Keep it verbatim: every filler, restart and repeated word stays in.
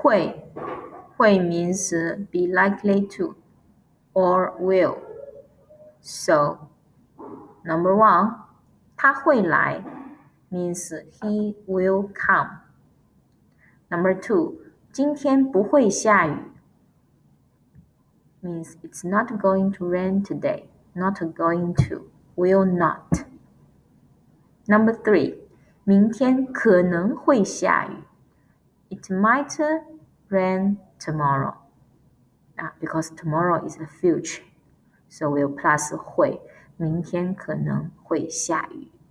会会 means be likely to or will. So, number one, 他会来 means he will come. Number two, 今天不会下雨 means it's not going to rain today. Not going to, will not. Number three, 明天可能会下雨 It might rain tomorrow. Ah, because tomorrow is the future. So we'll plus 会，明天可能会下雨。